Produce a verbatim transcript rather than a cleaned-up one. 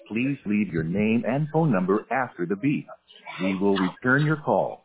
Please leave your name and phone number after the beep. We will return your call.